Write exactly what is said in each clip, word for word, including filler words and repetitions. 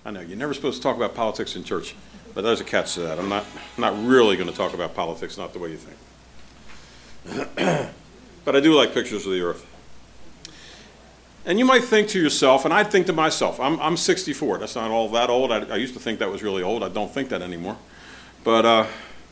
I know, you're never supposed to talk about politics in church, but there's a catch to that. I'm not, not really going to talk about politics, not the way you think. But I do like pictures of the earth. And you might think to yourself, and I think to myself, I'm, I'm sixty-four. That's not all that old. I, I used to think that was really old. I don't think that anymore. But, uh,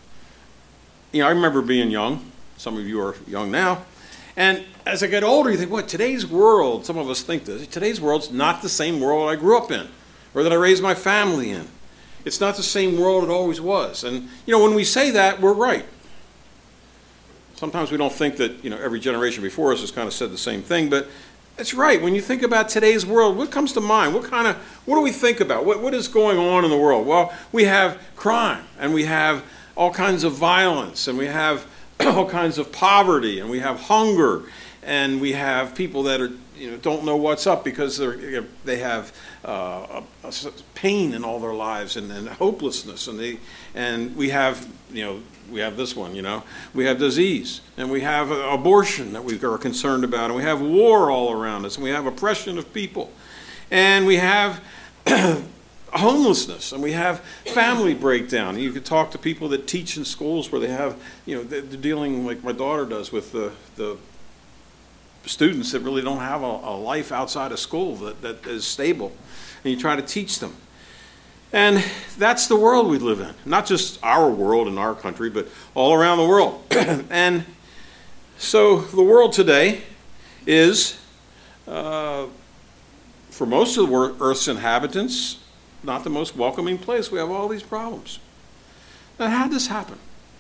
you know, I remember being young. Some of you are young now. And as I get older, you think, what, today's world, some of us think this, today's world's not the same world I grew up in or that I raised my family in. It's not the same world it always was. And, you know, when we say that, we're right. Sometimes we don't think that, you know, every generation before us has kind of said the same thing, but it's right. When you think about today's world, what comes to mind? What kind of, what do we think about? What, what is going on in the world? Well, we have crime, and we have all kinds of violence, and we have all kinds of poverty, and we have hunger, and we have people that are, you know, don't know what's up because they're, they have uh, a, a pain in all their lives and, and hopelessness, and they, and we have, you know, we have this one, you know, we have disease, and we have abortion that we are concerned about, and we have war all around us, and we have oppression of people, and we have homelessness, and we have family breakdown. You could talk to people that teach in schools where they have, you know, they're dealing like my daughter does with the, the students that really don't have a, a life outside of school that, that is stable, and you try to teach them. And that's the world we live in. Not just our world in our country, but all around the world. And so the world today is, uh, for most of the Earth's inhabitants, not the most welcoming place. We have all these problems. Now, how did this happen?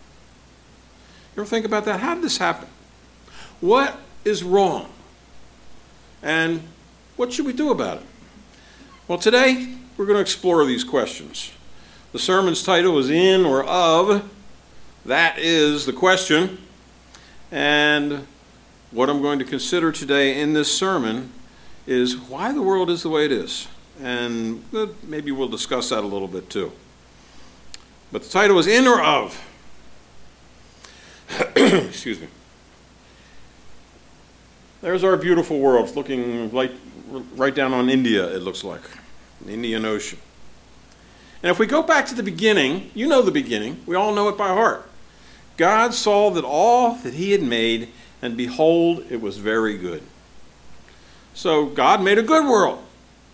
You ever think about that? How did this happen? What is wrong? And what should we do about it? Well, today, we're going to explore these questions. The sermon's title is In or Of. That is the question. And what I'm going to consider today in this sermon is why the world is the way it is. And maybe we'll discuss that a little bit too. But the title is In or Of. Excuse me. There's our beautiful world, looking like right down on India, it looks like. The Indian Ocean. And if we go back to the beginning, you know the beginning. We all know it by heart. God saw that all that he had made, and behold, it was very good. So God made a good world.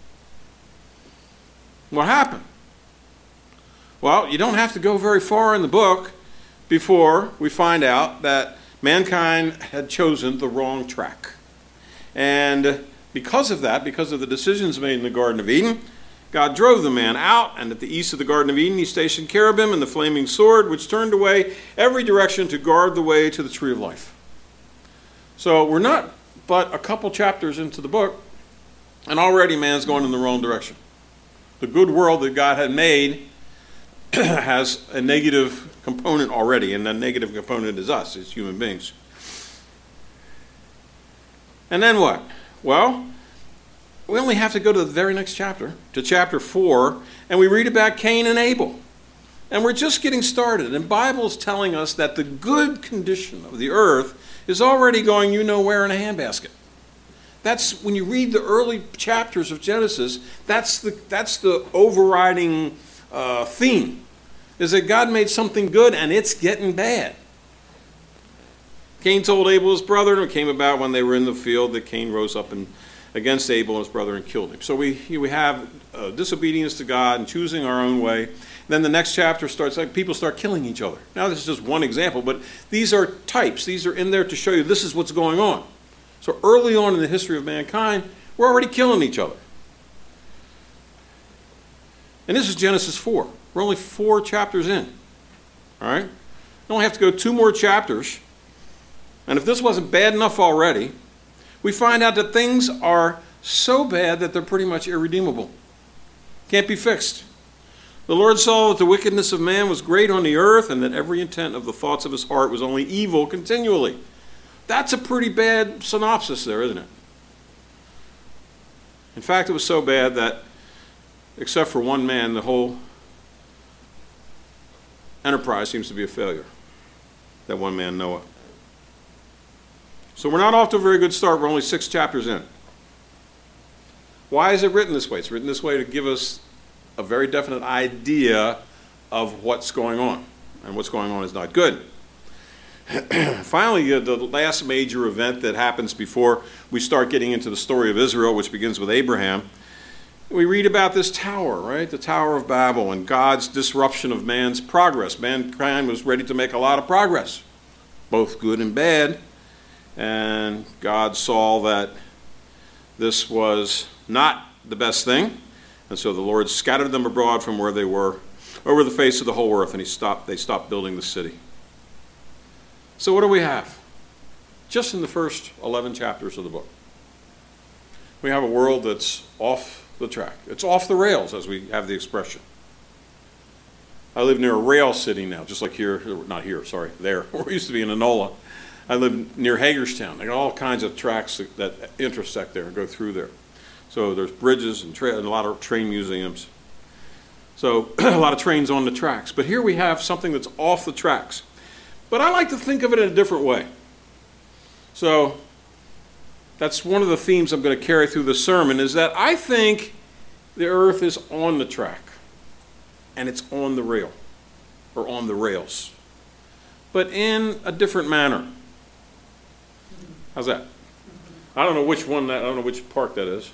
What happened? Well, you don't have to go very far in the book before we find out that mankind had chosen the wrong track. And because of that, because of the decisions made in the Garden of Eden, God drove the man out, and at the east of the Garden of Eden he stationed cherubim and the flaming sword, which turned away every direction to guard the way to the tree of life. So we're not but a couple chapters into the book, and already man's going in the wrong direction. The good world that God had made has a negative component already, and that negative component is us, as human beings. And then what? Well, we only have to go to the very next chapter, to chapter four, and we read about Cain and Abel. And we're just getting started, and the Bible is telling us that the good condition of the earth is already going you know where in a handbasket. That's, when you read the early chapters of Genesis, that's the, that's the overriding uh, theme, is that God made something good and it's getting bad. Cain told Abel his brother, and it came about when they were in the field that Cain rose up and against Abel and his brother and killed him. So we, we have uh, disobedience to God and choosing our own way. Then the next chapter starts, like people start killing each other. Now this is just one example, but these are types. These are in there to show you this is what's going on. So early on in the history of mankind, we're already killing each other. And this is Genesis four. We're only four chapters in. All right? We only have to go two more chapters. And if this wasn't bad enough already, we find out that things are so bad that they're pretty much irredeemable. Can't be fixed. The Lord saw that the wickedness of man was great on the earth, and that every intent of the thoughts of his heart was only evil continually. That's a pretty bad synopsis there, isn't it? In fact, it was so bad that, except for one man, the whole enterprise seems to be a failure. That one man, Noah. So we're not off to a very good start. We're only six chapters in. Why is it written this way? It's written this way to give us a very definite idea of what's going on. And what's going on is not good. Finally, uh, the last major event that happens before we start getting into the story of Israel, which begins with Abraham, we read about this tower, right? The Tower of Babel and God's disruption of man's progress. Mankind was ready to make a lot of progress, both good and bad. And God saw that this was not the best thing. And so the Lord scattered them abroad from where they were over the face of the whole earth, and he stopped, they stopped building the city. So what do we have? Just in the first eleven chapters of the book, we have a world that's off the track. It's off the rails, as we have the expression. I live near a rail city now, just like here, not here, sorry, there. We used to be in Enola. I live near Hagerstown. They got all kinds of tracks that, that intersect there and go through there. So there's bridges and, tra- and a lot of train museums. So a lot of trains on the tracks. But here we have something that's off the tracks. But I like to think of it in a different way. So that's one of the themes I'm going to carry through the sermon, is that I think the earth is on the track. And it's on the rail, or on the rails. But in a different manner. How's that? I don't know which one that, I don't know which park that is.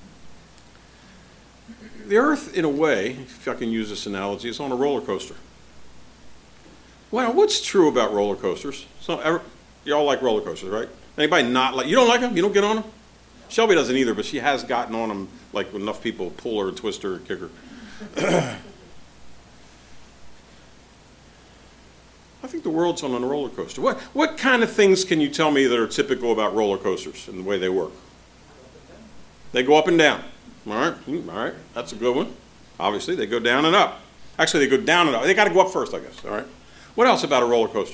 The earth, in a way, if I can use this analogy, is on a roller coaster. Well, what's true about roller coasters? So, ever, you all like roller coasters, right? Anybody not like, you don't like them? You don't get on them? Shelby doesn't either, but she has gotten on them, like enough people pull her and twist her and kick her. I think the world's on a roller coaster. What, what kind of things can you tell me that are typical about roller coasters and the way they work? They go up and down. All right, all right, that's a good one. Obviously, they go down and up. Actually, they go down and up. They got to go up first, I guess. All right. What else about a roller coaster?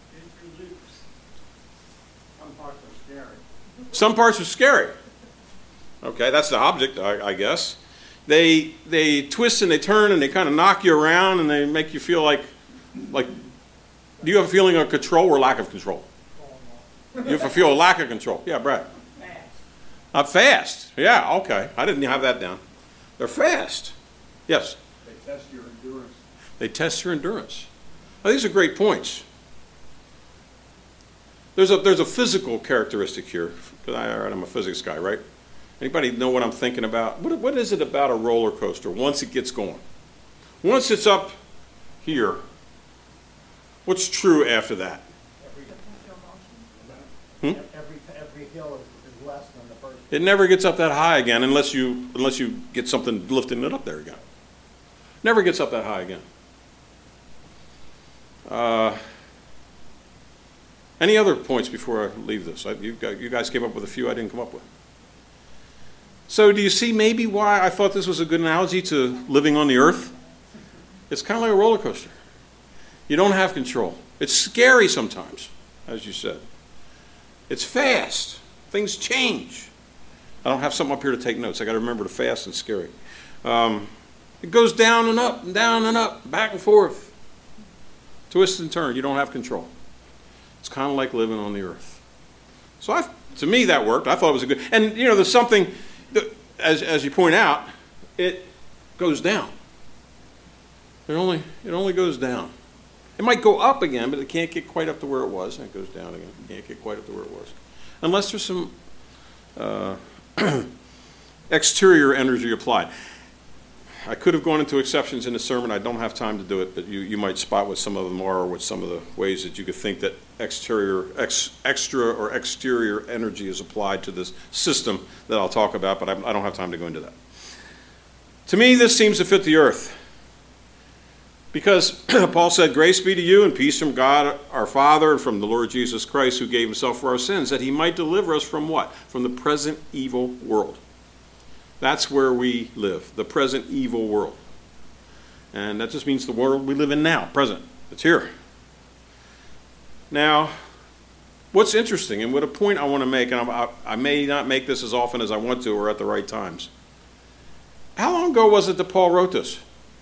Some parts are scary. Some parts are scary. Okay, that's the object, I, I guess. They they twist and they turn and they kind of knock you around and they make you feel like like. Do you have a feeling of control or lack of control? You have a feel a lack of control. Yeah, Brad. Fast. Not fast. Yeah, okay. I didn't have that down. They're fast. Yes. They test your endurance. They test your endurance. Now, these are great points. There's a there's a physical characteristic here. Because I, I'm a physics guy, right? Anybody know what I'm thinking about? What what is it about a roller coaster once it gets going? Once it's up here, what's true after that? Every, hmm? every, every hill is, is less than the first. It never gets up that high again unless you unless you get something lifting it up there again. Never gets up that high again. Uh, any other points before I leave this? I, you, got, you guys came up with a few I didn't come up with. So do you see maybe why I thought this was a good analogy to living on the earth? It's kind of like a roller coaster. You don't have control. It's scary sometimes, as you said. It's fast. Things change. I don't have something up here to take notes. I got to remember the fast and scary. Um, it goes down and up and down and up, back and forth. Twist and turn. You don't have control. It's kind of like living on the earth. So I, to me, that worked. I thought it was a good. And you know, there's something that, as as you point out, it goes down. It only it only goes down. It might go up again, but it can't get quite up to where it was. And it goes down again. It can't get quite up to where it was. Unless there's some uh, exterior energy applied. I could have gone into exceptions in the sermon. I don't have time to do it, but you, you might spot what some of them are or what some of the ways that you could think that exterior, ex, extra or exterior energy is applied to this system that I'll talk about, but I, I don't have time to go into that. To me, this seems to fit the earth. Because Paul said, grace be to you and peace from God our Father and from the Lord Jesus Christ, who gave himself for our sins, that he might deliver us from what? From the present evil world. That's where we live, the present evil world. And that just means the world we live in now, present. It's here. Now, what's interesting, and what a point I want to make, and I, I may not make this as often as I want to or at the right times. How long ago was it that Paul wrote this?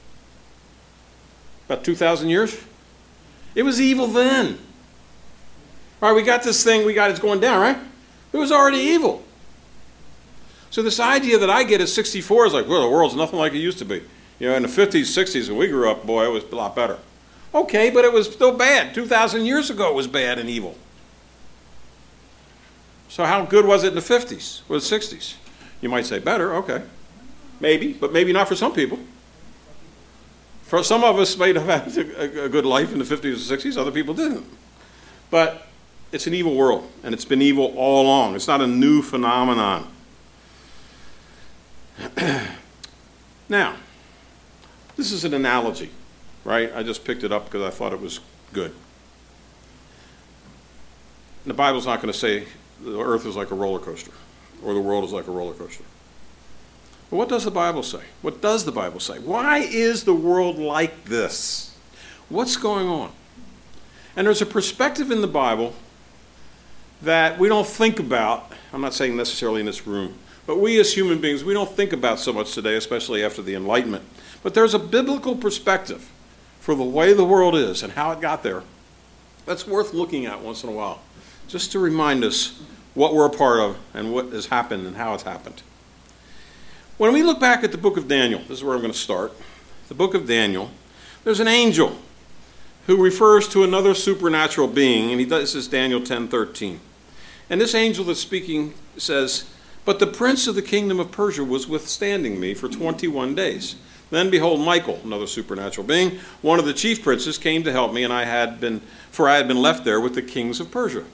About two thousand years? It was evil then. All right, we got this thing, we got it's going down, right? It was already evil. So this idea that I get at sixty-four is like, well, the world's nothing like it used to be. You know, in the fifties, sixties, when we grew up, boy, it was a lot better. Okay, but it was still bad. two thousand years ago it was bad and evil. So how good was it in the fifties or the sixties? You might say better, okay. Maybe, but maybe not for some people. For some of us may have had a, a good life in the fifties or sixties, other people didn't. But it's an evil world, and it's been evil all along. It's not a new phenomenon. Now, this is an analogy, right? I just picked it up because I thought it was good. The Bible's not going to say the earth is like a roller coaster or the world is like a roller coaster. But what does the Bible say? What does the Bible say? Why is the world like this? What's going on? And there's a perspective in the Bible that we don't think about. I'm not saying necessarily in this room, but we as human beings, we don't think about so much today, especially after the Enlightenment. But there's a biblical perspective for the way the world is and how it got there that's worth looking at once in a while, just to remind us what we're a part of and what has happened and how it's happened. When we look back at the book of Daniel, this is where I'm going to start. The book of Daniel, there's an angel who refers to another supernatural being, and he does, this is Daniel ten thirteen. And this angel that's speaking says, "But the prince of the kingdom of Persia was withstanding me for twenty-one days. Then behold, Michael, another supernatural being, one of the chief princes, came to help me, and I had been, for I had been left there with the kings of Persia."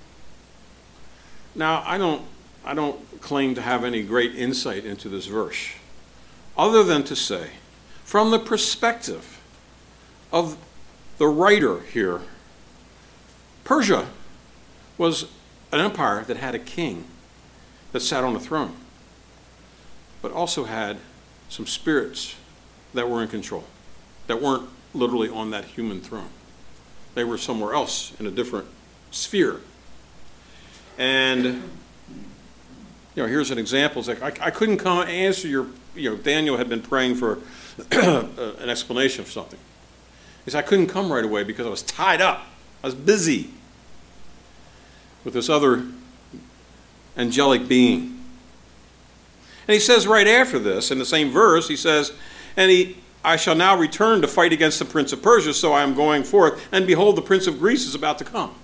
Now, I don't, I don't claim to have any great insight into this verse, other than to say, from the perspective of the writer here, Persia was an empire that had a king that sat on a throne, but also had some spirits that were in control, that weren't literally on that human throne. They were somewhere else in a different sphere. And, you know, here's an example. It's like, I, I couldn't come and answer your, you know, Daniel had been praying for an explanation of something. He said, I couldn't come right away because I was tied up. I was busy with this other angelic being. And he says right after this, in the same verse, he says, and he, I shall now return to fight against the prince of Persia, so I am going forth, and behold, the prince of Greece is about to come.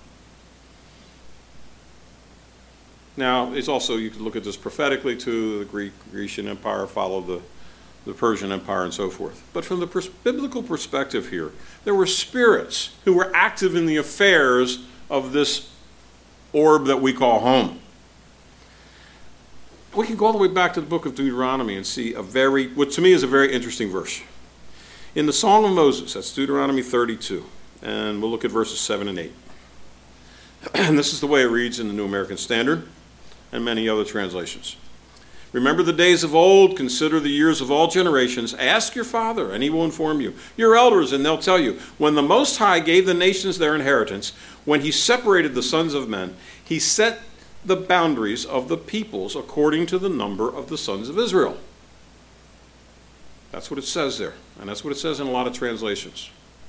Now, it's also, you can look at this prophetically too, the Greek, Grecian Empire followed the, the Persian Empire and so forth. But from the pers- biblical perspective here, there were spirits who were active in the affairs of this orb that we call home. We can go all the way back to the book of Deuteronomy and see a very, what to me is a very interesting verse. In the Song of Moses, that's Deuteronomy thirty-two, and we'll look at verses seven and eight. And this is the way it reads in the New American Standard and many other translations. Remember the days of old, consider the years of all generations. Ask your father, and he will inform you. Your elders, and they'll tell you. When the Most High gave the nations their inheritance, when he separated the sons of men, he set the boundaries of the peoples according to the number of the sons of Israel. That's what it says there, and that's what it says in a lot of translations.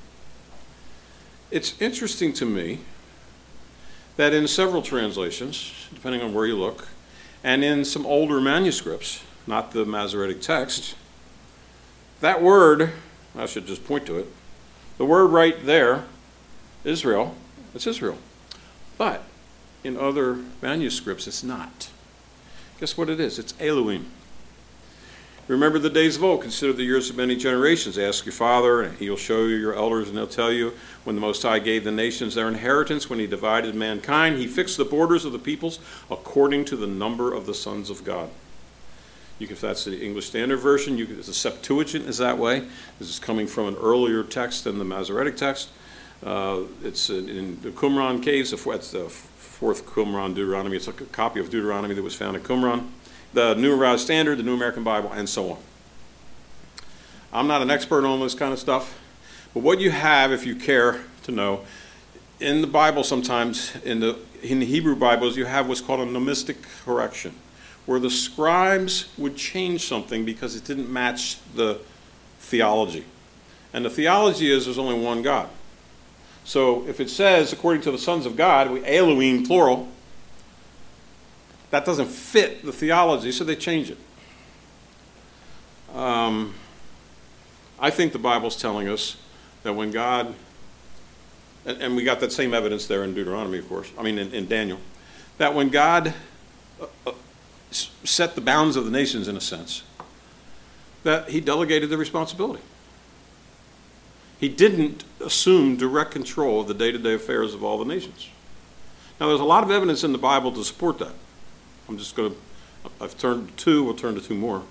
It's interesting to me that in several translations, depending on where you look, and in some older manuscripts, not the Masoretic text, that word, I should just point to it, the word right there, Israel, it's Israel. But in other manuscripts, it's not. Guess what it is? It's Elohim. Remember the days of old, consider the years of many generations. Ask your father, and he'll show you your elders, and they'll tell you. When the Most High gave the nations their inheritance, when he divided mankind, he fixed the borders of the peoples according to the number of the sons of God. You can, if that's the English Standard Version, you can, the Septuagint is that way. This is coming from an earlier text than the Masoretic text. Uh, it's in, in the Qumran caves. That's the fourth Qumran Deuteronomy. It's a copy of Deuteronomy that was found in Qumran. The New Revised Standard, the New American Bible, and so on. I'm not an expert on this kind of stuff, but what you have, if you care to know, in the Bible sometimes, in the, in the Hebrew Bibles, you have what's called a nomistic correction, where the scribes would change something because it didn't match the theology. And the theology is there's only one God. So if it says, according to the sons of God, we Elohim, plural, that doesn't fit the theology, so they change it. Um, I think the Bible's telling us that when God, and, and we got that same evidence there in Deuteronomy, of course, I mean in, in Daniel, that when God uh, uh, set the bounds of the nations in a sense, that he delegated the responsibility. He didn't assume direct control of the day-to-day affairs of all the nations. Now, there's a lot of evidence in the Bible to support that. I'm just going to, I've turned to two, we'll turn to two more.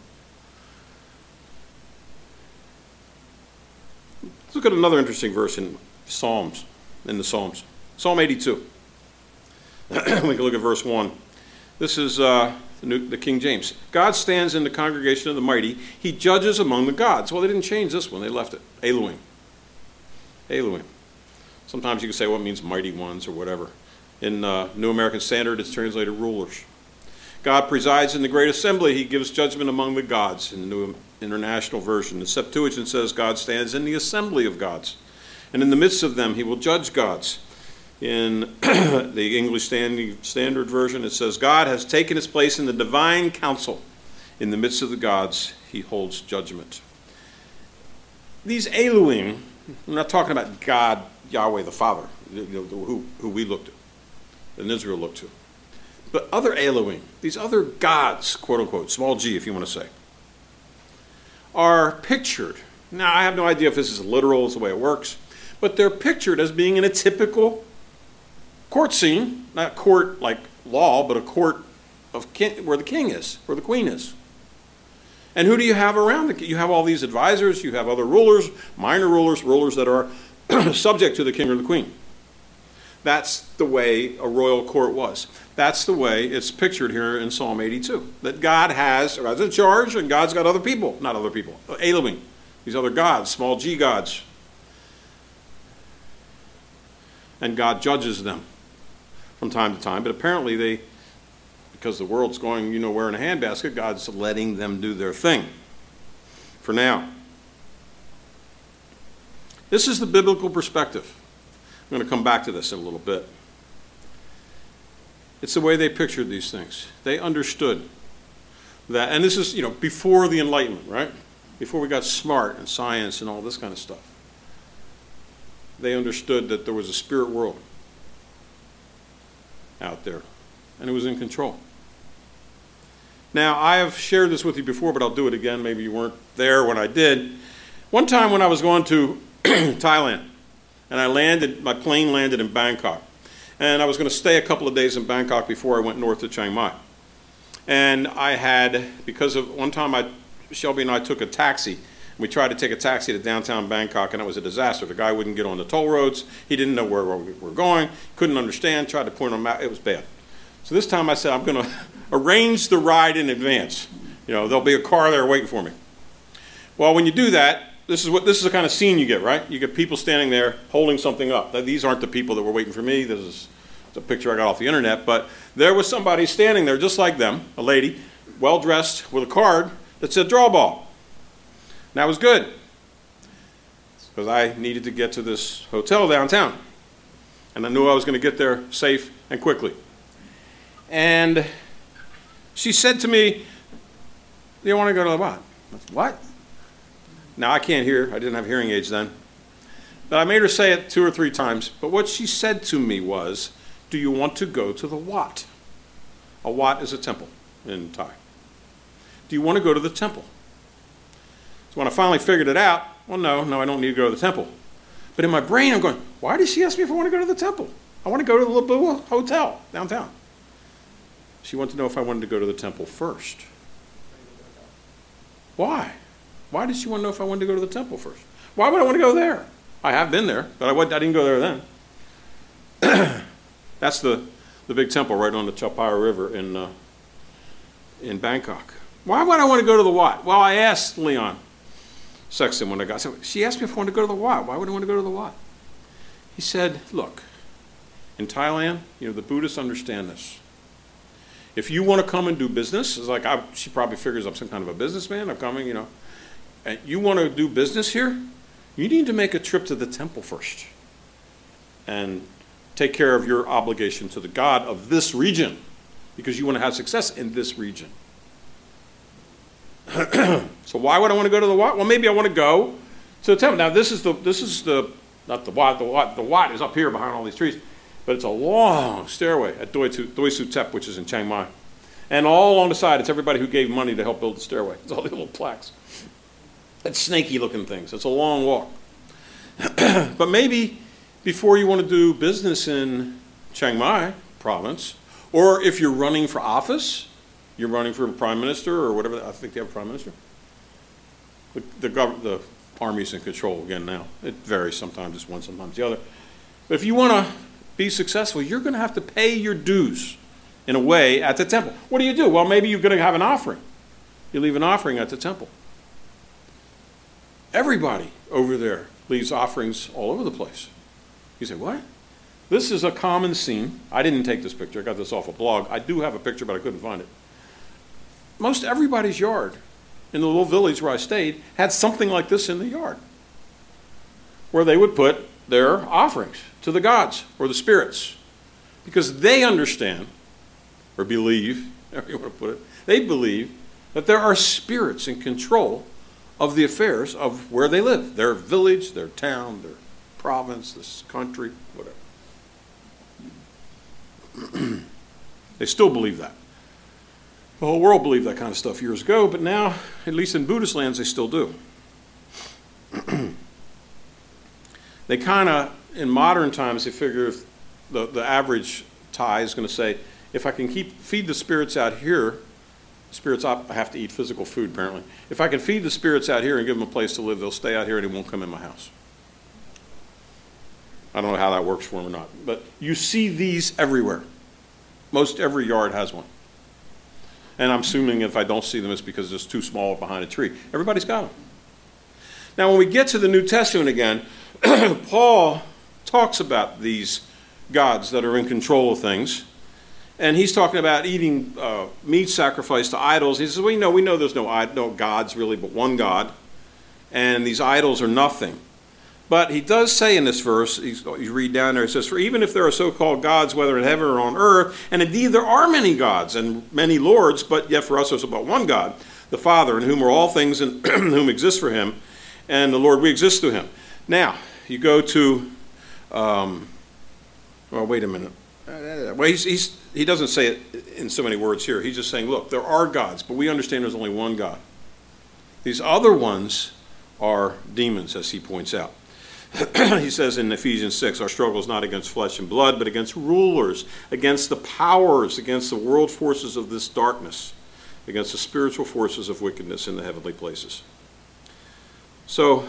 Let's look at another interesting verse in Psalms, in the Psalms. Psalm eighty-two. We can look at verse one. This is uh, the, New, the King James. God stands in the congregation of the mighty. He judges among the gods. Well, they didn't change this one. They left it. Elohim. Elohim. Sometimes you can say, well, it means mighty ones or whatever. In uh, New American Standard, it's translated rulers. God presides in the great assembly. He gives judgment among the gods in the New International Version. The Septuagint says God stands in the assembly of gods. And in the midst of them, he will judge gods. In the English Standard Version, it says, God has taken his place in the divine council. In the midst of the gods, he holds judgment. These Elohim, I'm not talking about God, Yahweh the Father, you know, who, who we looked at, and Israel looked to. But other Elohim, these other gods, quote unquote, small g if you want to say, are pictured. Now, I have no idea if this is literal, is the way it works, but they're pictured as being in a typical court scene, not court like law, but a court of king, where the king is, where the queen is. And who do you have around? The, you have all these advisors, you have other rulers, minor rulers, rulers that are subject to the king or the queen. That's the way a royal court was. That's the way it's pictured here in Psalm eighty-two. That God has, or has in charge, and God's got other people, not other people, Elohim, these other gods, small g gods. And God judges them from time to time, but apparently they, because the world's going, you know where in a handbasket, God's letting them do their thing for now. This is the biblical perspective. I'm going to come back to this in a little bit. It's the way they pictured these things. They understood that, and this is, you know, before the Enlightenment, right? Before we got smart and science and all this kind of stuff. They understood that there was a spirit world out there, and it was in control. Now, I have shared this with you before, but I'll do it again. Maybe you weren't there when I did. One time when I was going to Thailand, and I landed, my plane landed in Bangkok, and I was going to stay a couple of days in Bangkok before I went north to Chiang Mai. And I had, because of one time I, Shelby and I took a taxi. We tried to take a taxi to downtown Bangkok, and it was a disaster. The guy wouldn't get on the toll roads. He didn't know where we were going, couldn't understand, tried to point on a map. It was bad. So this time I said, I'm going to arrange the ride in advance. You know, there'll be a car there waiting for me. Well, when you do that, this is what this is the kind of scene you get, right? You get people standing there holding something up. Now, these aren't the people that were waiting for me. This is a picture I got off the internet. But there was somebody standing there just like them, a lady, well-dressed with a card that said draw ball. And that was good, because I needed to get to this hotel downtown. And I knew I was going to get there safe and quickly. And she said to me, do you want to go to the what? I said, what? Now, I can't hear. I didn't have hearing aids then. But I made her say it two or three times. But what she said to me was, do you want to go to the Wat? A Wat is a temple in Thai. Do you want to go to the temple? So when I finally figured it out, well, no, no, I don't need to go to the temple. But in my brain, I'm going, why did she ask me if I want to go to the temple? I want to go to the little hotel downtown. She wanted to know if I wanted to go to the temple first. Why? Why did she want to know if I wanted to go to the temple first? Why would I want to go there? I have been there, but I, I didn't go there then. That's the, the big temple right on the Chao Phraya River in, uh, in Bangkok. Why would I want to go to the Wat? Well, I asked Leon Sexton when I got, so she asked me if I wanted to go to the Wat. Why would I want to go to the Wat? He said, look, in Thailand, you know, the Buddhists understand this. If you want to come and do business, it's like I, she probably figures I'm some kind of a businessman. I'm coming, you know, and you want to do business here, you need to make a trip to the temple first and take care of your obligation to the God of this region, because you want to have success in this region. So why would I want to go to the Wat? Well, maybe I want to go So the temple, now this is the, this is the, not the Wat, the Wat, the Wat is up here behind all these trees, but it's a long stairway at Doi Su, Doi Su Tep, which is in Chiang Mai. And all along the side, it's everybody who gave money to help build the stairway. It's all the little plaques. It's snaky looking things. It's a long walk. But maybe before you want to do business in Chiang Mai province, or if you're running for office, you're running for a prime minister or whatever, I think they have a prime minister. The, the, gov- the army's in control again now. It varies, sometimes it's one, sometimes the other. But if you want to be successful, you're going to have to pay your dues in a way at the temple. What do you do? Well, maybe you're going to have an offering. You leave an offering at the temple. Everybody over there leaves offerings all over the place. You say, what? This is a common scene. I didn't take this picture. I got this off a blog. I do have a picture, but I couldn't find it. Most everybody's yard in the little village where I stayed had something like this in the yard, where they would put their offerings to the gods or the spirits, because they understand, or believe, however you want to put it, they believe that there are spirits in control of the affairs of where they live, their village, their town, their province, this country, whatever. They still believe that. The whole world believed that kind of stuff years ago, but now, at least in Buddhist lands, they still do. They kind of, in modern times, they figure if the, the average Thai is going to say, if I can keep feed the spirits out here, spirits I have to eat physical food apparently. If I can feed the spirits out here and give them a place to live, they'll stay out here and they won't come in my house. I don't know how that works for them or not, but you see these everywhere. Most every yard has one. And I'm assuming if I don't see them, it's because it's too small behind a tree. Everybody's got them. Now, when we get to the New Testament again, Paul talks about these gods that are in control of things. And he's talking about eating uh, meat sacrificed to idols. He says, we know, we know there's no, no gods really, but one God. And these idols are nothing. But he does say in this verse, you read down there, it says, for even if there are so-called gods, whether in heaven or on earth, and indeed there are many gods and many lords, but yet for us there's about one God, the Father, in whom are all things and whom exist for him, and the Lord, we exist through him. Now, you go to, um, well, wait a minute. Well, he's, he's, he doesn't say it in so many words here. He's just saying, look, there are gods, but we understand there's only one God. These other ones are demons, as he points out. He says in Ephesians six, our struggle is not against flesh and blood, but against rulers, against the powers, against the world forces of this darkness, against the spiritual forces of wickedness in the heavenly places. So,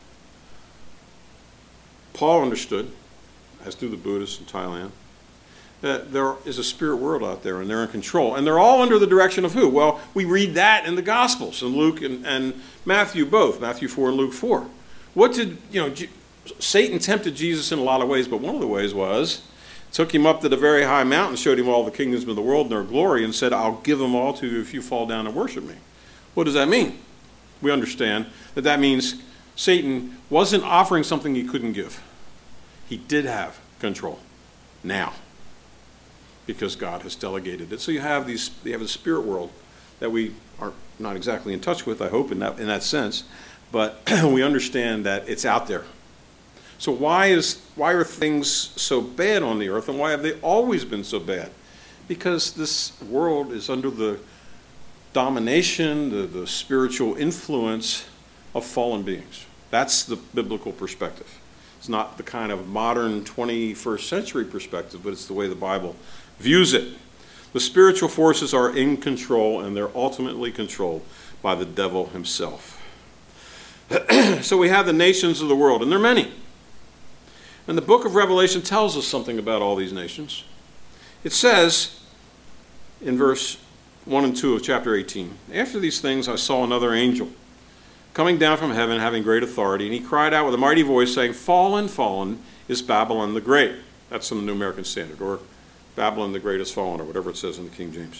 Paul understood, as do the Buddhists in Thailand, that there is a spirit world out there and they're in control. And they're all under the direction of who? Well, we read that in the Gospels, in Luke and, and Matthew both, Matthew four and Luke four. What did, you know, Satan tempted Jesus in a lot of ways, but one of the ways was, took him up to the very high mountain, showed him all the kingdoms of the world and their glory, and said, I'll give them all to you if you fall down and worship me. What does that mean? We understand that that means Satan wasn't offering something he couldn't give. He did have control now, because God has delegated it. So you have these, you have a spirit world that we are not exactly in touch with, I hope, in that in that sense, but we understand that it's out there. So why is why are things so bad on the earth, and why have they always been so bad? Because this world is under the domination, the, the spiritual influence of fallen beings. That's the biblical perspective. It's not the kind of modern twenty-first century perspective, but it's the way the Bible views it. The spiritual forces are in control, and they're ultimately controlled by the devil himself. So we have the nations of the world, and there are many. And the book of Revelation tells us something about all these nations. It says in verse one and two of chapter eighteen, after these things I saw another angel coming down from heaven, having great authority, and he cried out with a mighty voice, saying, fallen, fallen is Babylon the Great. That's from the New American Standard, or Babylon the Great is fallen, or whatever it says in the King James.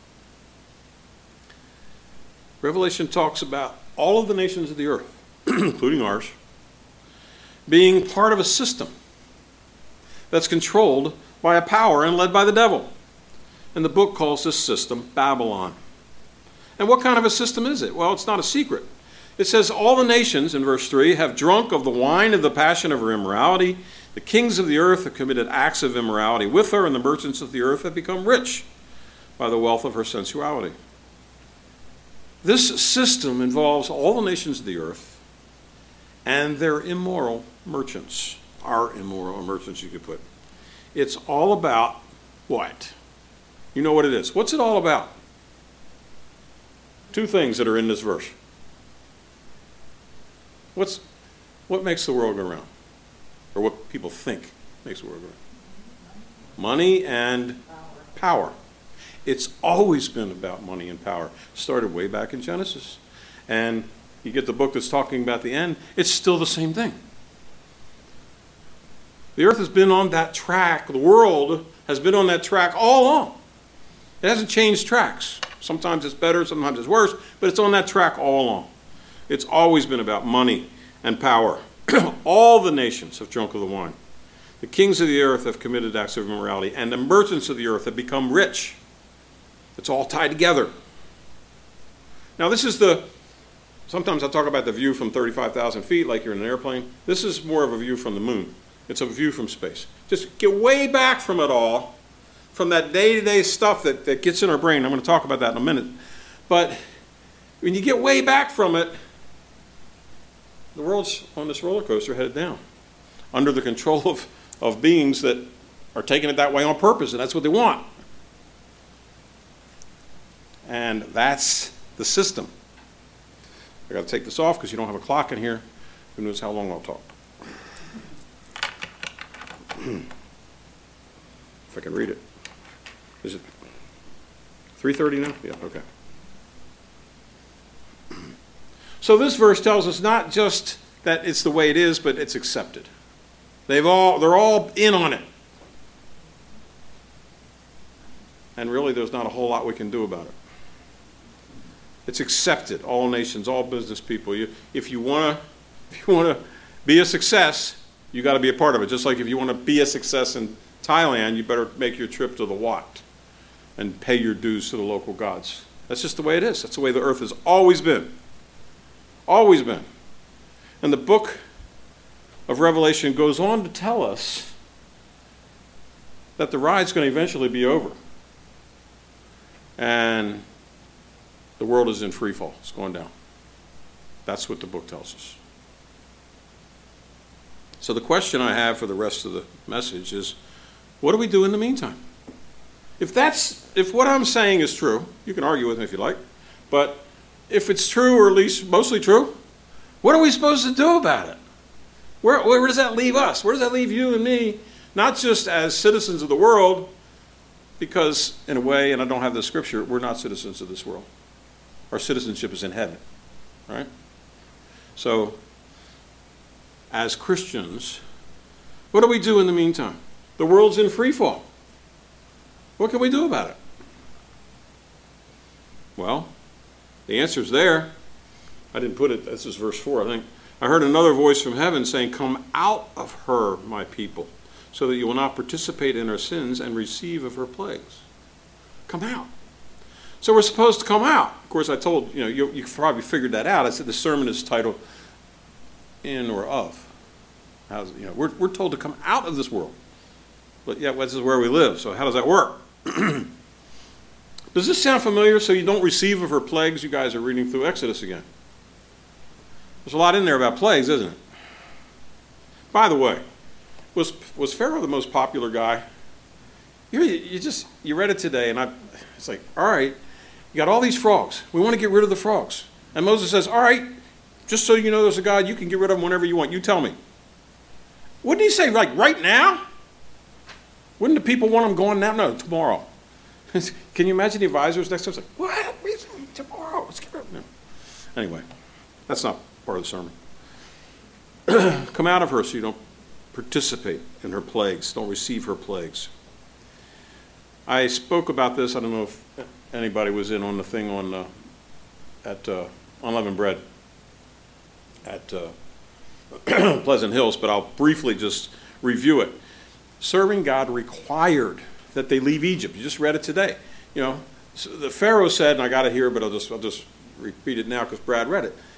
Revelation talks about all of the nations of the earth, including ours, being part of a system that's controlled by a power and led by the devil. And the book calls this system Babylon. And what kind of a system is it? Well, it's not a secret. It says, all the nations, in verse three, have drunk of the wine of the passion of her immorality. The kings of the earth have committed acts of immorality with her, and the merchants of the earth have become rich by the wealth of her sensuality. This system involves all the nations of the earth and their immoral merchants. Our immoral merchants, you could put. It's all about what? You know what it is. What's it all about? Two things that are in this verse. What's, what makes the world go round? Or what people think makes the world go round? Money and power. It's always been about money and power. Started way back in Genesis. And you get the book that's talking about the end, it's still the same thing. The earth has been on that track. The world has been on that track all along. It hasn't changed tracks. Sometimes it's better, sometimes it's worse, but it's on that track all along. It's always been about money and power. All the nations have drunk of the wine. The kings of the earth have committed acts of immorality, and the merchants of the earth have become rich. It's all tied together. Now this is the, sometimes I talk about the view from thirty-five thousand feet like you're in an airplane. This is more of a view from the moon. It's a view from space. Just get way back from it all, from that day-to-day stuff that, that gets in our brain. I'm going to talk about that in a minute. But when you get way back from it, the world's on this roller coaster headed down, under the control of, of beings that are taking it that way on purpose, and that's what they want. And that's the system. I got to take this off because you don't have a clock in here. Who knows how long I'll talk. If I can read it. Is it three thirty now? Yeah, okay. So this verse tells us not just that it's the way it is, but it's accepted. They've all, they're all in on it. And really there's not a whole lot we can do about it. It's accepted, all nations, all business people. You, if you want to if you want to be a success, you got to be a part of it. Just like if you want to be a success in Thailand, you better make your trip to the Wat and pay your dues to the local gods. That's just the way it is. That's the way the earth has always been. Always been. And the book of Revelation goes on to tell us that the ride's going to eventually be over. And the world is in free fall. It's going down. That's what the book tells us. So the question I have for the rest of the message is, what do we do in the meantime? If that's, if what I'm saying is true, you can argue with me if you like, but if it's true, or at least mostly true, what are we supposed to do about it? Where, where does that leave us? Where does that leave you and me? Not just as citizens of the world, because in a way, and I don't have the scripture, we're not citizens of this world. Our citizenship is in heaven, right? So, as Christians, what do we do in the meantime? The world's in free fall. What can we do about it? Well, the answer's there. I didn't put it, this is verse four, I think. I heard another voice from heaven saying, "Come out of her, my people, so that you will not participate in her sins and receive of her plagues." Come out. So we're supposed to come out. Of course, I told, you know, you, you probably figured that out. I said the sermon is titled "In or Of." How's, you know, we're, we're told to come out of this world. But yet, this is where we live, so how does that work? Does this sound familiar? So you don't receive of her plagues. You guys are reading through Exodus again. There's a lot in there about plagues, isn't it? By the way, was was Pharaoh the most popular guy? You, you just, you read it today, and I, it's like, all right, you got all these frogs. We want to get rid of the frogs. And Moses says, all right, just so you know there's a God, you can get rid of them whenever you want. You tell me. Wouldn't he say, like, right now? Wouldn't the people want them going now? No, tomorrow. Can you imagine the advisors next time? It's like, what? Tomorrow. Let's get rid of them. Anyway, that's not part of the sermon. Come out of her so you don't participate in her plagues. Don't receive her plagues. I spoke about this. I don't know if anybody was in on the thing on uh, at uh, Unleavened Bread at uh, Pleasant Hills, but I'll briefly just review it. Serving God required that they leave Egypt. You just read it today. You know, so the Pharaoh said, and I got it here, but I'll just I'll just repeat it now because Brad read it.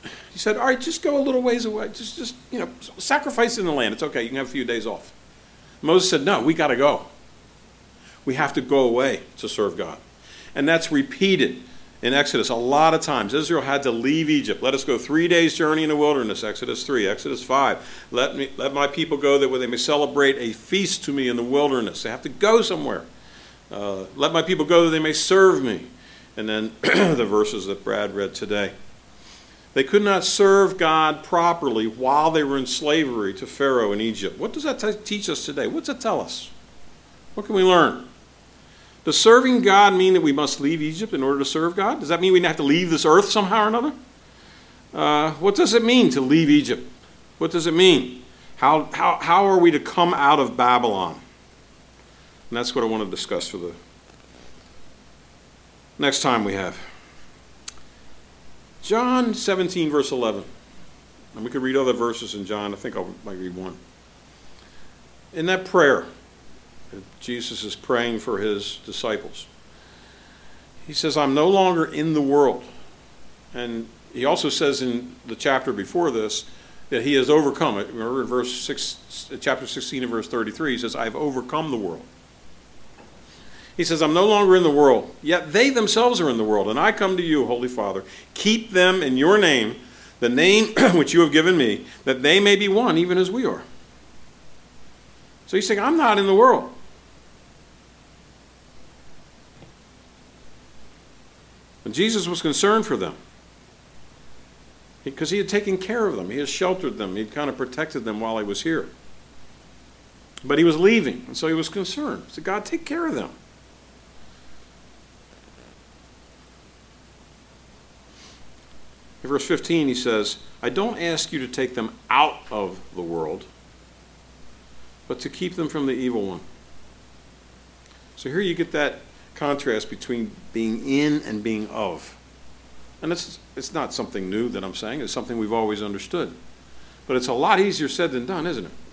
he said, all right, just go a little ways away. Just, just you know, sacrifice in the land. It's okay. You can have a few days off. Moses said, no, we got to go. We have to go away to serve God. And that's repeated in Exodus a lot of times. Israel had to leave Egypt. Let us go three days' journey in the wilderness, Exodus three, Exodus five. Let me let my people go that they may celebrate a feast to me in the wilderness. They have to go somewhere. Uh, let my people go that they may serve me. And then the verses that Brad read today. They could not serve God properly while they were in slavery to Pharaoh in Egypt. What does that t- teach us today? What's that tell us? What can we learn? Does serving God mean that we must leave Egypt in order to serve God? Does that mean we have to leave this earth somehow or another? Uh, what does it mean to leave Egypt? What does it mean? How, how, how are we to come out of Babylon? And that's what I want to discuss for the next time we have. John seventeen, verse eleven. And we could read other verses in John. I think I might read one. In that prayer, Jesus is praying for his disciples. He says, I'm no longer in the world. And he also says in the chapter before this that he has overcome it. Remember in verse six, chapter sixteen and verse thirty-three, he says, I have overcome the world. He says, I'm no longer in the world, yet they themselves are in the world, and I come to you, Holy Father. Keep them in your name, the name which you have given me, that they may be one, even as we are. So he's saying, I'm not in the world. And Jesus was concerned for them because he had taken care of them. He had sheltered them. He had kind of protected them while he was here. But he was leaving, and so he was concerned. He said, God, take care of them. In verse fifteen, he says, I don't ask you to take them out of the world, but to keep them from the evil one. So here you get that contrast between being in and being of. And it's, it's not something new that I'm saying. It's something we've always understood. But it's a lot easier said than done, isn't it?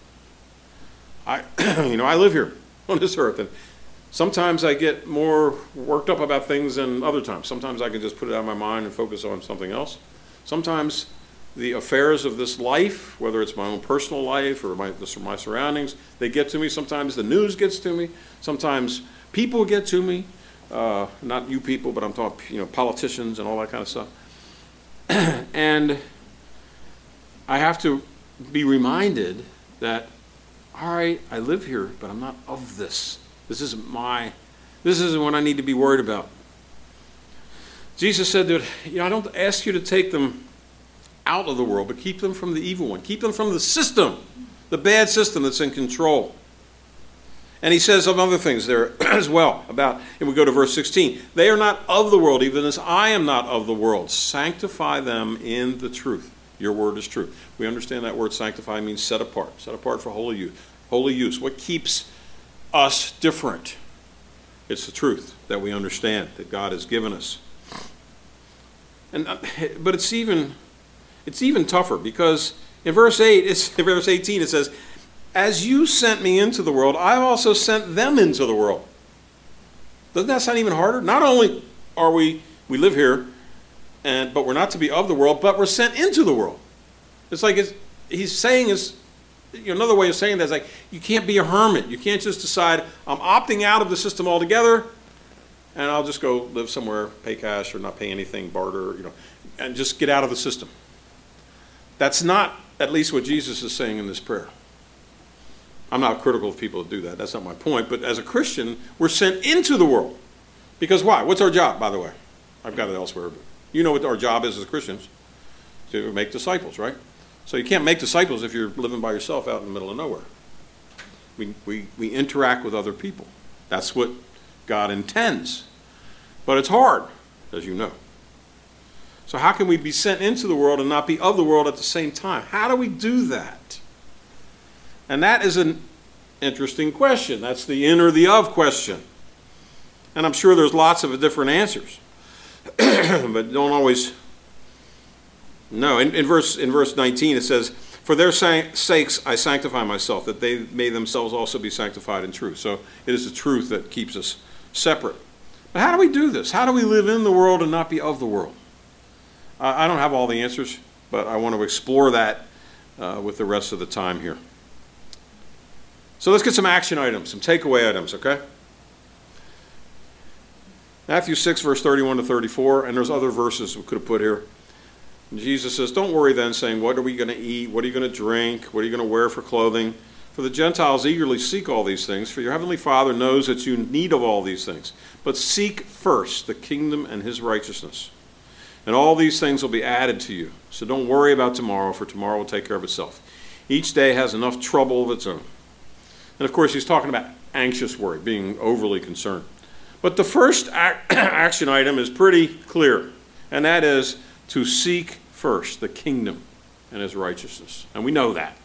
I, you know, I live here on this earth, and sometimes I get more worked up about things than other times. Sometimes I can just put it out of my mind and focus on something else. Sometimes the affairs of this life, whether it's my own personal life or my, my surroundings, they get to me. Sometimes the news gets to me. Sometimes people get to me. Uh, not you people, but I'm talking, you know, politicians and all that kind of stuff. And I have to be reminded that, all right, I live here, but I'm not of this. This isn't my, this isn't what I need to be worried about. Jesus said that, you know, I don't ask you to take them out of the world, but keep them from the evil one. Keep them from the system, the bad system that's in control. And he says some other things there as well about, and we go to verse sixteen, they are not of the world, even as I am not of the world. Sanctify them in the truth. Your word is truth. We understand that word sanctify means set apart, set apart for holy use. Holy use. What keeps us different? It's the truth that we understand that God has given us. And but it's even it's even tougher because in verse eight, it's in verse eighteen, it says, as you sent me into the world, I've also sent them into the world. Doesn't that sound even harder? Not only are we we live here, and but we're not to be of the world, but we're sent into the world. It's like it's, he's saying is, you know, another way of saying that is like you can't be a hermit. You can't just decide I'm opting out of the system altogether, and I'll just go live somewhere, pay cash or not pay anything, barter, you know, and just get out of the system. That's not at least what Jesus is saying in this prayer. I'm not critical of people that do that. That's not my point. But as a Christian, we're sent into the world. Because why? What's our job, by the way? I've got it elsewhere. But you know what our job is as Christians. To make disciples, right? So you can't make disciples if you're living by yourself out in the middle of nowhere. We, we, we interact with other people. That's what God intends. But it's hard, as you know. So how can we be sent into the world and not be of the world at the same time? How do we do that? And that is an interesting question. That's the in or the of question. And I'm sure there's lots of different answers. But don't always know. In, in, verse, in verse nineteen it says, for their sakes I sanctify myself, that they may themselves also be sanctified in truth. So it is the truth that keeps us separate. But how do we do this? How do we live in the world and not be of the world? I don't have all the answers. but I want to explore that uh, with the rest of the time here. So let's get some action items, some takeaway items, okay? Matthew six, verse thirty-one to thirty-four, and there's other verses we could have put here. And Jesus says, don't worry then, saying, what are we going to eat? What are you going to drink? What are you going to wear for clothing? For the Gentiles eagerly seek all these things, for your heavenly Father knows that you need of all these things. But seek first the kingdom and his righteousness, and all these things will be added to you. So don't worry about tomorrow, for tomorrow will take care of itself. Each day has enough trouble of its own. And of course, he's talking about anxious worry, being overly concerned. But the first ac- action item is pretty clear, and that is to seek first the kingdom and his righteousness. And we know that.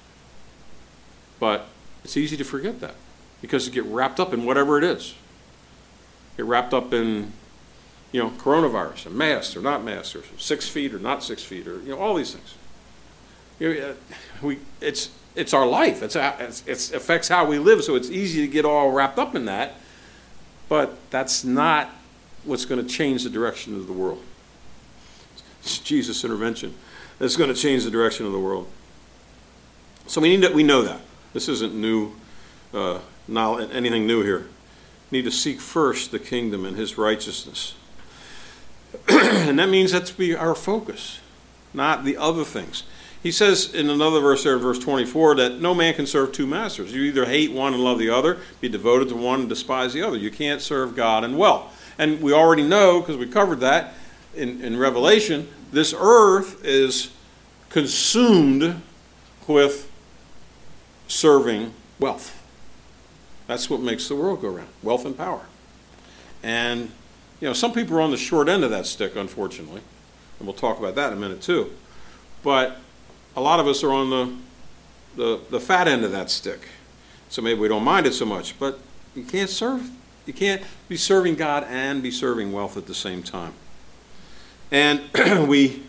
But it's easy to forget that because you get wrapped up in whatever it is. Get wrapped up in, you know, coronavirus, and masks or not masks, or six feet or not six feet, or, you know, all these things. You know, we, it's, it's our life. It's, it's, it affects how we live, so it's easy to get all wrapped up in that. But that's not what's going to change the direction of the world. It's Jesus' intervention that's going to change the direction of the world. So we need to, we know that. This isn't new, uh, not anything new here. We need to seek first the kingdom and his righteousness. And that means that's to be our focus, not the other things. He says in another verse there, in verse twenty-four, that no man can serve two masters. You either hate one and love the other, be devoted to one and despise the other. You can't serve God and wealth. And we already know, because we covered that in, in Revelation, this earth is consumed with serving wealth. That's what makes the world go round, wealth and power. And, you know, some people are on the short end of that stick, unfortunately. And we'll talk about that in a minute, too. But a lot of us are on the, the the fat end of that stick. So maybe we don't mind it so much. But you can't serve, you can't be serving God and be serving wealth at the same time. And we,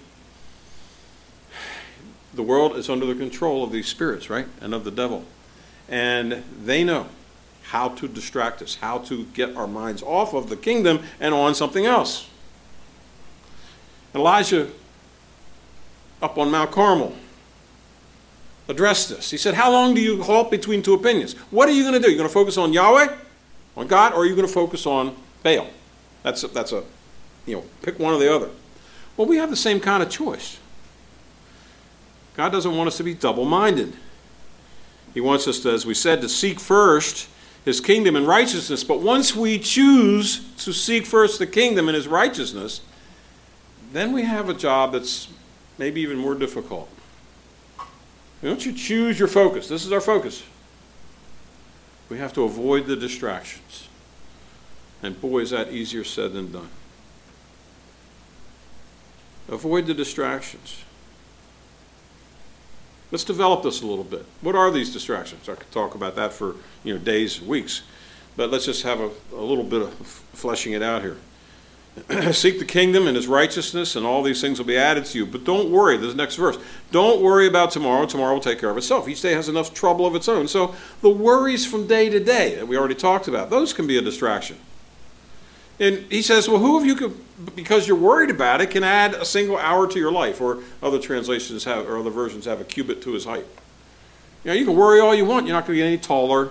the world is under the control of these spirits, right? And of the devil. And they know how to distract us, how to get our minds off of the kingdom and on something else. Elijah, up on Mount Carmel, addressed this. He said, how long do you halt between two opinions? What are you going to do? You're going to focus on Yahweh, on God, or are you going to focus on Baal? That's a, that's a, you know, pick one or the other. Well, we have the same kind of choice. God doesn't want us to be double-minded. He wants us to, as we said, to seek first his kingdom and righteousness. But once we choose to seek first the kingdom and his righteousness, then we have a job that's maybe even more difficult. Once you choose your focus, this is our focus, we have to avoid the distractions. And boy, is that easier said than done. Avoid the distractions. Let's develop this a little bit. What are these distractions? I could talk about that for, you know, days, weeks. But let's just have a, a little bit of fleshing it out here. Seek the kingdom and his righteousness, and all these things will be added to you. But don't worry, this next verse. Don't worry about tomorrow. Tomorrow will take care of itself. Each day has enough trouble of its own. So the worries from day to day that we already talked about, those can be a distraction. And he says, well, who of you could, because you're worried about it, can add a single hour to your life? Or other translations have, or other versions have a cubit to his height. You know, you can worry all you want. You're not going to get any taller.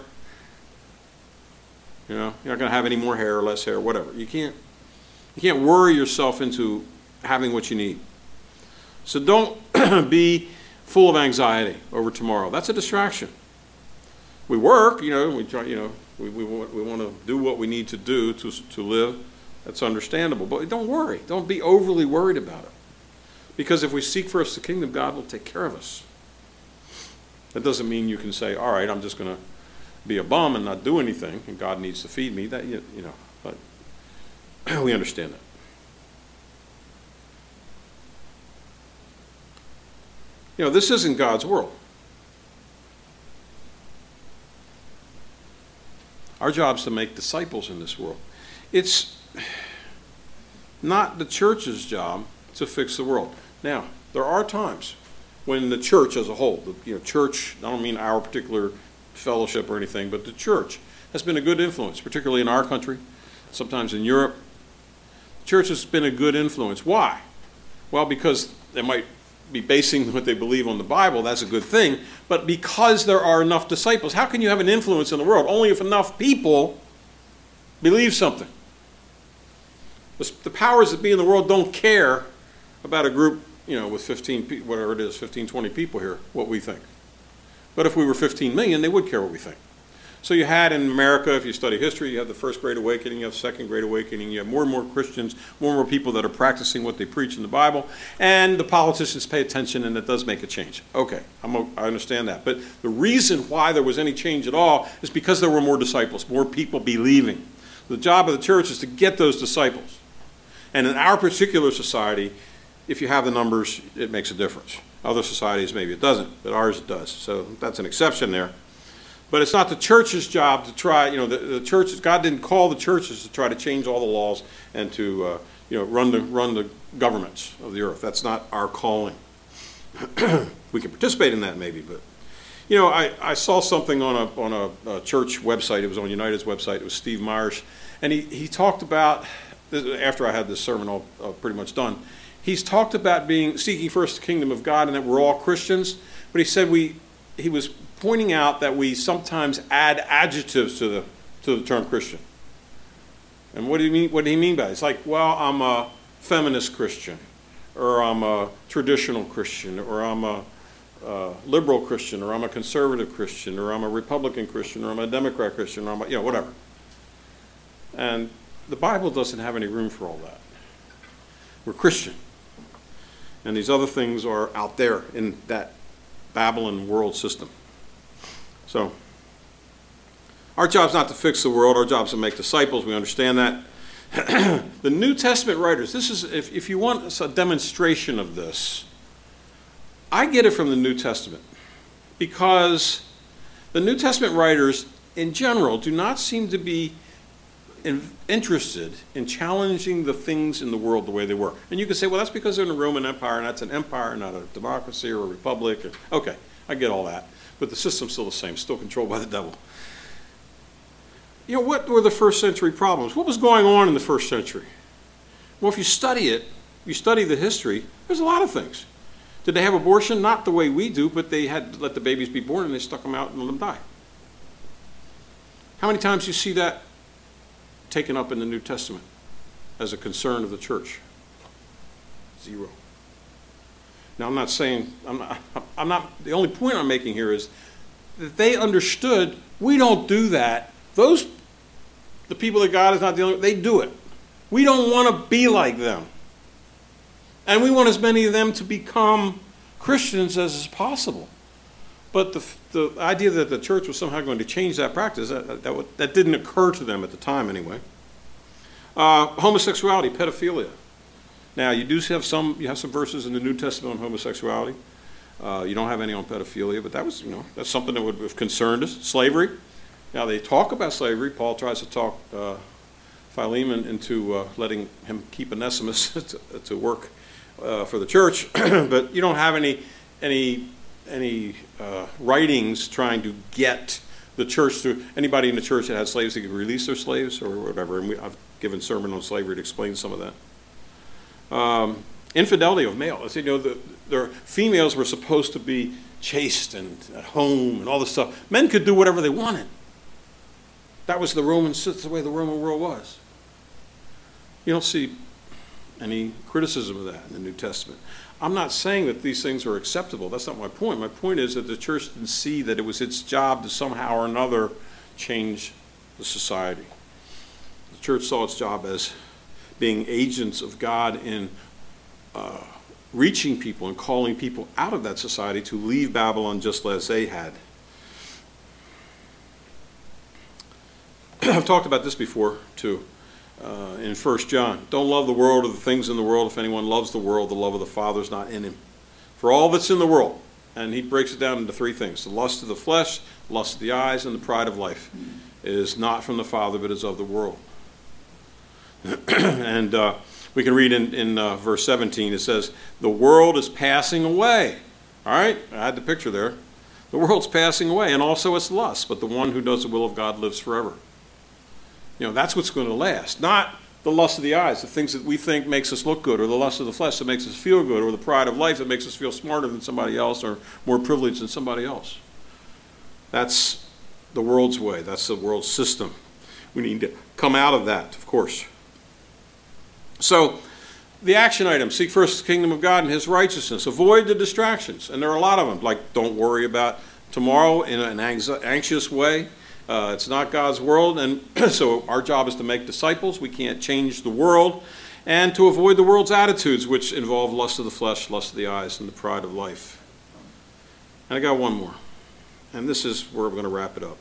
You know, you're not going to have any more hair or less hair, whatever. You can't. You can't worry yourself into having what you need. So don't be full of anxiety over tomorrow. That's a distraction. We work, you know, we try, you know, we we want, we want to do what we need to do to to live. That's understandable. But don't worry. Don't be overly worried about it. Because if we seek first the kingdom, God will take care of us. That doesn't mean you can say, all right, I'm just going to be a bum and not do anything, and God needs to feed me. That, you, you know, but we understand that. You know, this isn't God's world. Our job is to make disciples in this world. It's not the church's job to fix the world. Now, there are times when the church as a whole, the you know, church, I don't mean our particular fellowship or anything, but the church has been a good influence, particularly in our country, sometimes in Europe. The church has been a good influence. Why? Well, because there might be basing what they believe on the Bible, that's a good thing. But because there are enough disciples, how can you have an influence in the world? Only if enough people believe something. The, the powers that be in the world don't care about a group, you know, with fifteen, whatever it is, fifteen, twenty people here, what we think. But if we were fifteen million, they would care what we think. So you had in America, if you study history, you have the First Great Awakening, you have the Second Great Awakening, you have more and more Christians, more and more people that are practicing what they preach in the Bible, and the politicians pay attention, and it does make a change. Okay, I'm, I understand that. But the reason why there was any change at all is because there were more disciples, more people believing. The job of the church is to get those disciples. And in our particular society, if you have the numbers, it makes a difference. Other societies, maybe it doesn't, but ours it does. So that's an exception there. But it's not the church's job to try, you know, the, the churches, God didn't call the churches to try to change all the laws and to, uh, you know, run the, run the governments of the earth. That's not our calling. We can participate in that maybe, but, you know, I, I saw something on a, on a, a church website. It was on United's website. It was Steve Myers. And he, he talked about, after I had this sermon all uh, pretty much done, he's talked about being, seeking first the kingdom of God and that we're all Christians. But he said we, he was pointing out that we sometimes add adjectives to the to the term Christian. And what do you mean? What do you mean by it? It's like, well, I'm a feminist Christian, or I'm a traditional Christian, or I'm a uh, liberal Christian, or I'm a conservative Christian, or I'm a Republican Christian, or I'm a Democrat Christian, or I'm a, you know, whatever. And the Bible doesn't have any room for all that. We're Christian, and these other things are out there in that Babylon world system. So, our job's not to fix the world. Our job's to make disciples. We understand that. The New Testament writers, this is, if, if you want a demonstration of this, I get it from the New Testament. Because the New Testament writers, in general, do not seem to be in, interested in challenging the things in the world the way they were. And you can say, well, that's because they're in the Roman Empire, and that's an empire, not a democracy or a republic. Okay, I get all that. But the system's still the same, still controlled by the devil. You know, what were the first century problems? What was going on in the first century? Well, if you study it, you study the history, there's a lot of things. Did they have abortion? Not the way we do, but they had to let the babies be born and they stuck them out and let them die. How many times do you see that taken up in the New Testament as a concern of the church? Zero. Now, I'm not saying, I'm not, I'm not, the only point I'm making here is that they understood we don't do that. Those, the people that God is not dealing with, they do it. We don't want to be like them. And we want as many of them to become Christians as is possible. But the, the idea that the church was somehow going to change that practice, that, that, that didn't occur to them at the time anyway. Uh, homosexuality, pedophilia. Now, you do have some, you have some verses in the New Testament on homosexuality. Uh, you don't have any on pedophilia, but that was, you know, that's something that would have concerned us. Slavery. Now, they talk about slavery. Paul tries to talk uh, Philemon into uh, letting him keep Onesimus to, to work uh, for the church, but you don't have any any any uh, writings trying to get the church to, anybody in the church that had slaves, they could release their slaves or whatever. And we, I've given a sermon on slavery to explain some of that. Um, infidelity of male. I said, you know, the, the females were supposed to be chaste and at home and all this stuff. Men could do whatever they wanted. That was the Roman, that's the way the Roman world was. You don't see any criticism of that in the New Testament. I'm not saying that these things are acceptable. That's not my point. My point is that the church didn't see that it was its job to somehow or another change the society. The church saw its job as being agents of God in uh, reaching people and calling people out of that society to leave Babylon just as they had. I've talked about this before, too, uh, in First John. Don't love the world or the things in the world. If anyone loves the world, the love of the Father is not in him. For all that's in the world, and he breaks it down into three things: the lust of the flesh, lust of the eyes, and the pride of life is not from the Father, but is of the world. And uh, we can read in, in uh, verse seventeen, it says, the world is passing away. All right, I had the picture there. The world's passing away, and also its lust, but the one who does the will of God lives forever. You know, that's what's going to last. Not the lust of the eyes, the things that we think makes us look good, or the lust of the flesh that makes us feel good, or the pride of life that makes us feel smarter than somebody else or more privileged than somebody else. That's the world's way. That's the world's system. We need to come out of that, of course. So, the action item, seek first the kingdom of God and his righteousness. Avoid the distractions. And there are a lot of them, like don't worry about tomorrow in an anxious way. Uh, it's not God's world, and so our job is to make disciples. We can't change the world, and to avoid the world's attitudes, which involve lust of the flesh, lust of the eyes, and the pride of life. And I got one more, and this is where we're going to wrap it up.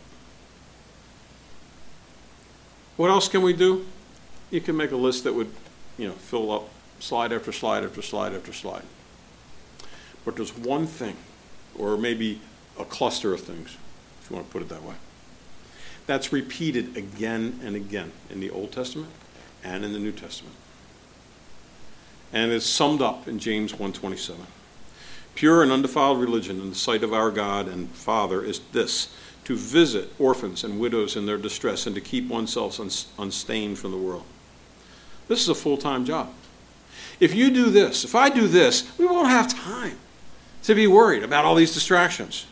What else can we do? You can make a list that would, you know, fill up slide after slide after slide after slide. But there's one thing, or maybe a cluster of things, if you want to put it that way, that's repeated again and again in the Old Testament and in the New Testament. And it's summed up in James one twenty-seven. Pure and undefiled religion in the sight of our God and Father is this, to visit orphans and widows in their distress and to keep oneself unstained from the world. This is a full-time job. If you do this, if I do this, we won't have time to be worried about all these distractions.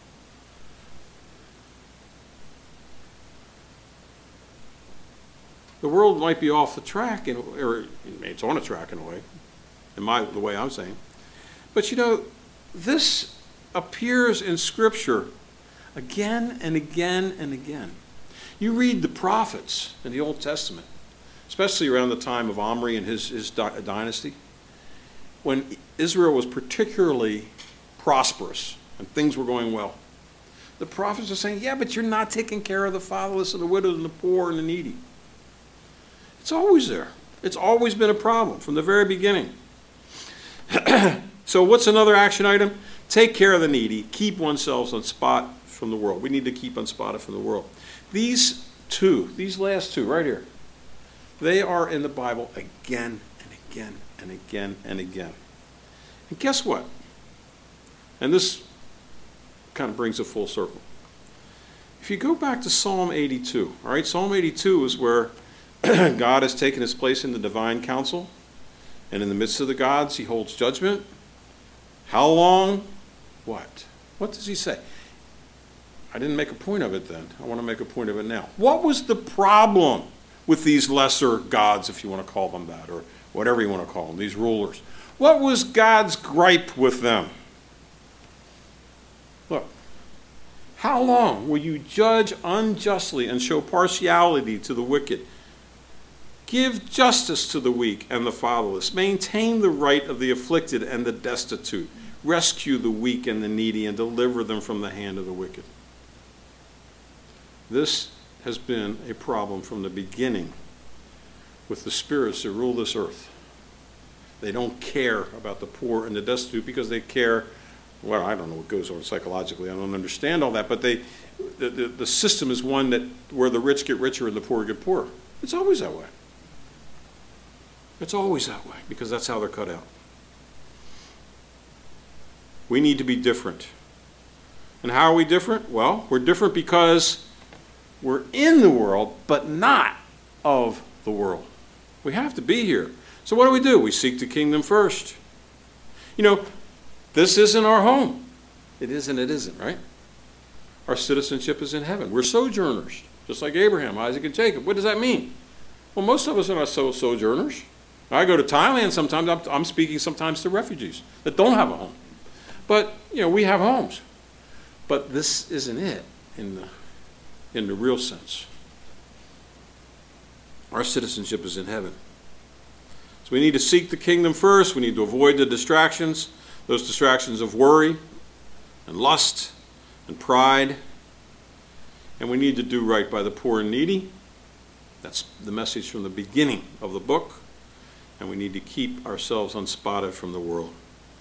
The world might be off the track, in, or it's on a track in a way, in my the way I'm saying. But you know, this appears in Scripture again and again and again. You read the prophets in the Old Testament, especially around the time of Omri and his, his dynasty, when Israel was particularly prosperous and things were going well. The prophets are saying, yeah, but you're not taking care of the fatherless and the widows and the poor and the needy. It's always there. It's always been a problem from the very beginning. So what's another action item? Take care of the needy. Keep oneself unspotted from the world. We need to keep unspotted from the world. These two, these last two right here, they are in the Bible again and again and again and again. And guess what? And this kind of brings it full circle. If you go back to Psalm eighty-two, all right, Psalm eighty-two is where God has taken his place in the divine council, and in the midst of the gods, he holds judgment. How long? What? What does he say? I didn't make a point of it then. I want to make a point of it now. What was the problem with these lesser gods, if you want to call them that, or whatever you want to call them, these rulers? What was God's gripe with them? Look, how long will you judge unjustly and show partiality to the wicked? Give justice to the weak and the fatherless. Maintain the right of the afflicted and the destitute. Rescue the weak and the needy and deliver them from the hand of the wicked. This has been a problem from the beginning with the spirits that rule this earth. They don't care about the poor and the destitute because they care, well, I don't know what goes on psychologically. I don't understand all that, but they, the, the, the system is one that where the rich get richer and the poor get poorer. It's always that way. It's always that way because that's how they're cut out. We need to be different. And how are we different? Well, we're different because we're in the world, but not of the world. We have to be here. So what do we do? We seek the kingdom first. You know, this isn't our home. It isn't, it isn't, right? Our citizenship is in heaven. We're sojourners, just like Abraham, Isaac, and Jacob. What does that mean? Well, most of us are not so sojourners. I go to Thailand sometimes. I'm, I'm speaking sometimes to refugees that don't have a home. But, you know, we have homes. But this isn't it in the, in the real sense. Our citizenship is in heaven. So we need to seek the kingdom first. We need to avoid the distractions, those distractions of worry and lust and pride. And we need to do right by the poor and needy. That's the message from the beginning of the book. And we need to keep ourselves unspotted from the world.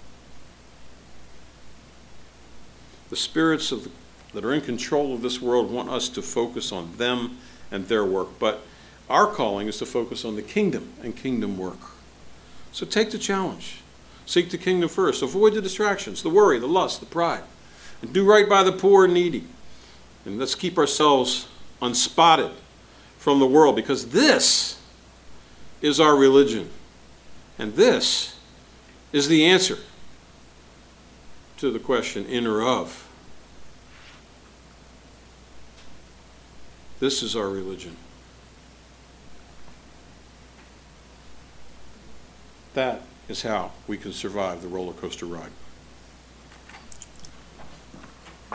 The spirits of the, that are in control of this world want us to focus on them and their work. But our calling is to focus on the kingdom and kingdom work. So take the challenge. Seek the kingdom first. Avoid the distractions, the worry, the lust, the pride. And do right by the poor and needy. And let's keep ourselves unspotted from the world, because this is our religion. And this is the answer to the question, in or of. This is our religion. That is how we can survive the roller coaster ride.